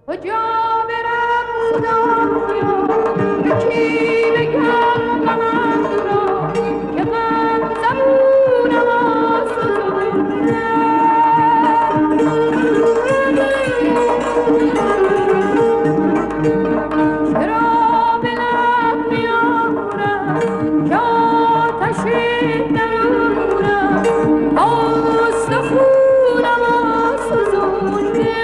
کجا برم خدایا، به کی بگم غمم را که من زبونم آسوده. چرا به لب میارم که آتش درونم استخونم آسوزونده.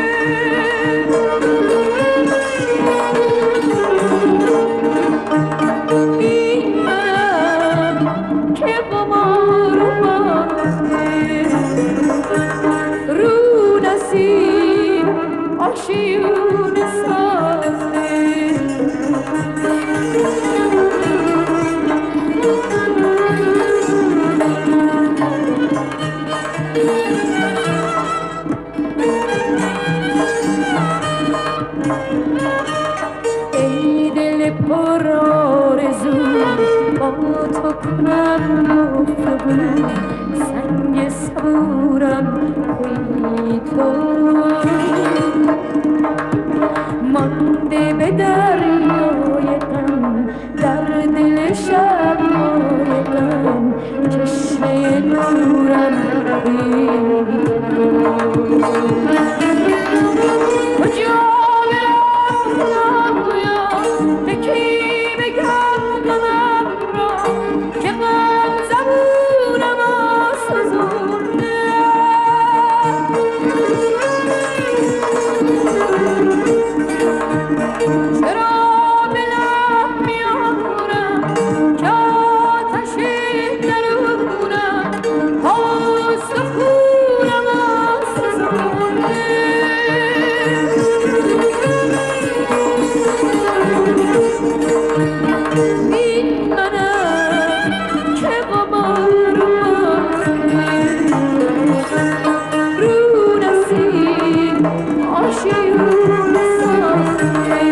میدانم که غبار اومده رو نسیم آشیونه سازه. ای دل پر آرزو، با تو کنم گفتگو، سنگ صبورم تویی تو. مانده به دریای غم، در دل شب‌های غم، چشمه نورم تویی تو. کجا برم خدایا، به کی بگم غمم را که غم زبونم آسوزونده. چرا به لب میارم که آتش درونم استخونم آسوزونده. میدانم که غبار اومده رو نسیم آشیونه سازه.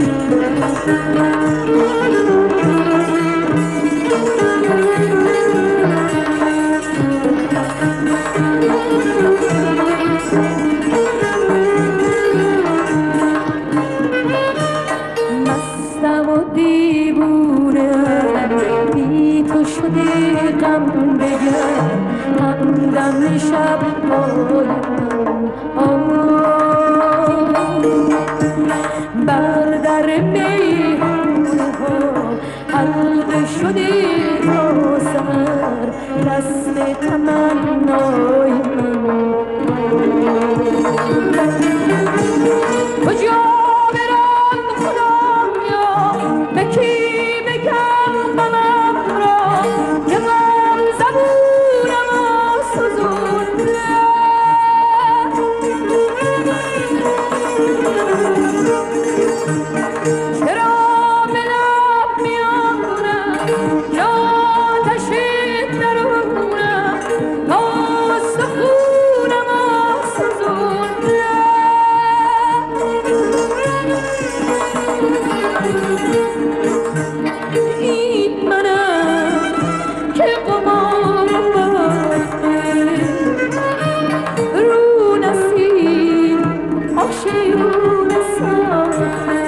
مستم و دیوونه بی تو شده غم بگم، همدم شب‌های بر در میخونه ها حلقه شده تا سحر، دست تمنای من. کجا برم خدایا، به کی بگم غمم را که غم زبونم آسوزونده. چرا به لب میارم که آتش درونم استخونم آسوزونده. این منم که قمار باخته رو نسیم آشیونه ساخته.